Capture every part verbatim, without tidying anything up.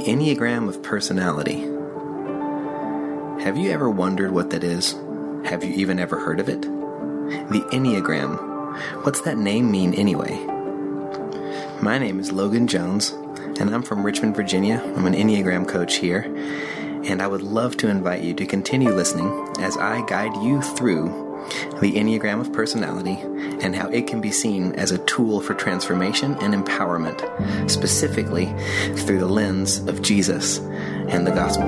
The Enneagram of Personality. Have you ever wondered what that is? Have you even ever heard of it? The Enneagram. What's that name mean anyway? My name is Logan Jones, and I'm from Richmond, Virginia. I'm an Enneagram coach here, and I would love to invite you to continue listening as I guide you through the Enneagram of Personality and how it can be seen as a tool for transformation and empowerment, specifically through the lens of Jesus and the gospel.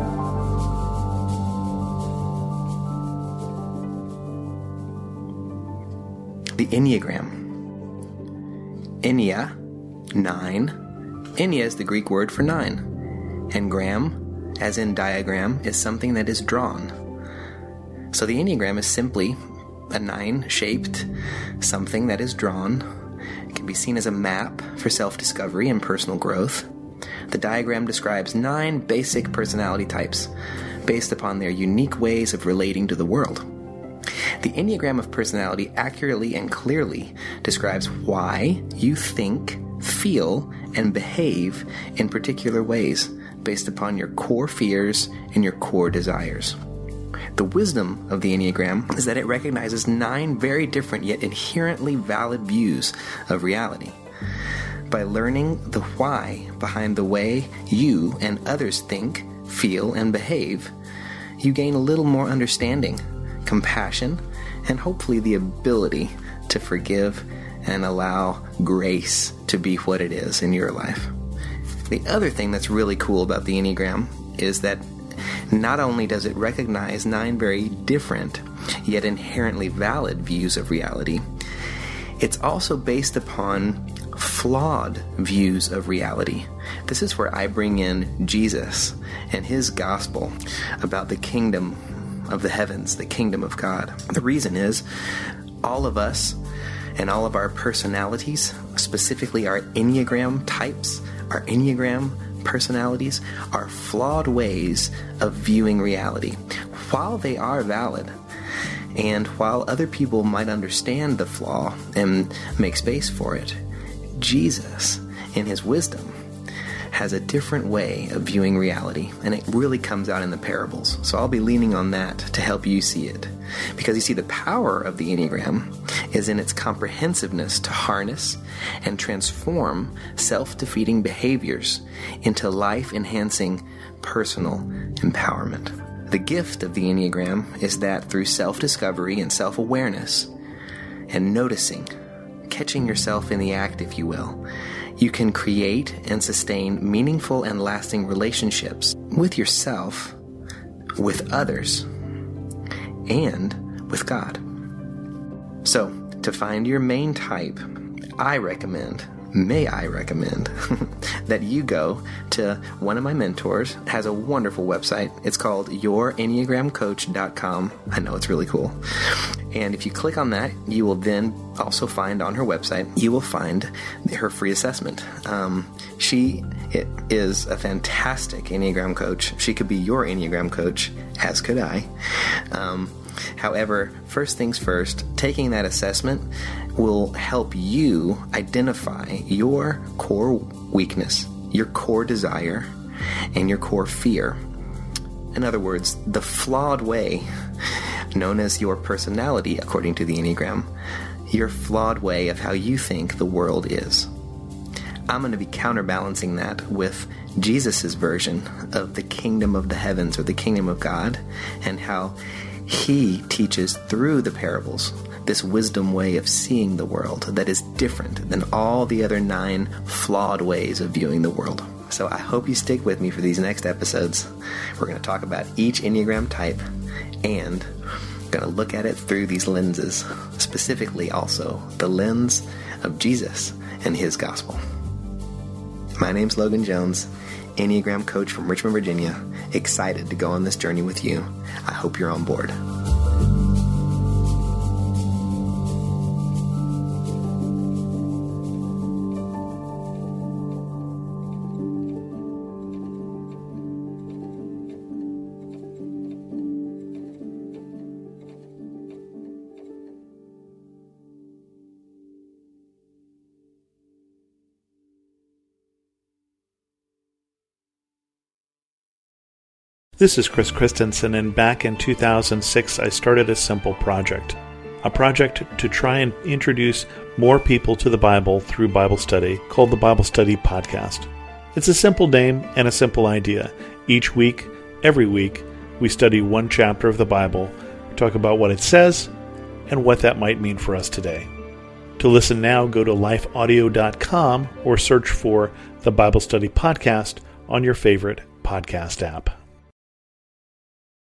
The Enneagram. Ennea, nine. Ennea is the Greek word for nine. And gram, as in diagram, is something that is drawn. So the Enneagram is simply a nine-shaped something that is drawn. It can be seen as a map for self-discovery and personal growth. The diagram describes nine basic personality types based upon their unique ways of relating to the world. The Enneagram of Personality accurately and clearly describes why you think, feel, and behave in particular ways based upon your core fears and your core desires. The wisdom of the Enneagram is that it recognizes nine very different yet inherently valid views of reality. By learning the why behind the way you and others think, feel, and behave, you gain a little more understanding, compassion, and hopefully the ability to forgive and allow grace to be what it is in your life. The other thing that's really cool about the Enneagram is that not only does it recognize nine very different, yet inherently valid views of reality, it's also based upon flawed views of reality. This is where I bring in Jesus and his gospel about the kingdom of the heavens, the kingdom of God. The reason is all of us and all of our personalities, specifically our Enneagram types, our Enneagram personalities, are flawed ways of viewing reality. While they are valid, and while other people might understand the flaw and make space for it, Jesus, in his wisdom, has a different way of viewing reality, and it really comes out in the parables. So I'll be leaning on that to help you see it. Because you see, the power of the Enneagram is in its comprehensiveness to harness and transform self-defeating behaviors into life-enhancing personal empowerment. The gift of the Enneagram is that through self-discovery and self-awareness and noticing, catching yourself in the act, if you will, you can create and sustain meaningful and lasting relationships with yourself, with others, and with God. So, to find your main type, I recommend, may I recommend, that you go to one of my mentors, has a wonderful website. It's called your enneagram coach dot com. I know, it's really cool. And if you click on that, you will then also find on her website, you will find her free assessment. Um, she it is a fantastic Enneagram coach. She could be your Enneagram coach, as could I. Um, however, first things first, taking that assessment will help you identify your core weakness, your core desire, and your core fear. In other words, the flawed way known as your personality, according to the Enneagram, your flawed way of how you think the world is. I'm going to be counterbalancing that with Jesus' version of the kingdom of the heavens, or the kingdom of God, and how he teaches through the parables this wisdom way of seeing the world that is different than all the other nine flawed ways of viewing the world. So I hope you stick with me for these next episodes. We're going to talk about each Enneagram type and going to look at it through these lenses, specifically also the lens of Jesus and his gospel. My name's Logan Jones, Enneagram coach from Richmond, Virginia, excited to go on this journey with you. I hope you're on board. This is Chris Christensen, and back in two thousand six I started a simple project. A project to try and introduce more people to the Bible through Bible study called the Bible Study Podcast. It's a simple name and a simple idea. Each week, every week, we study one chapter of the Bible, talk about what it says, and what that might mean for us today. To listen now, go to life audio dot com or search for the Bible Study Podcast on your favorite podcast app.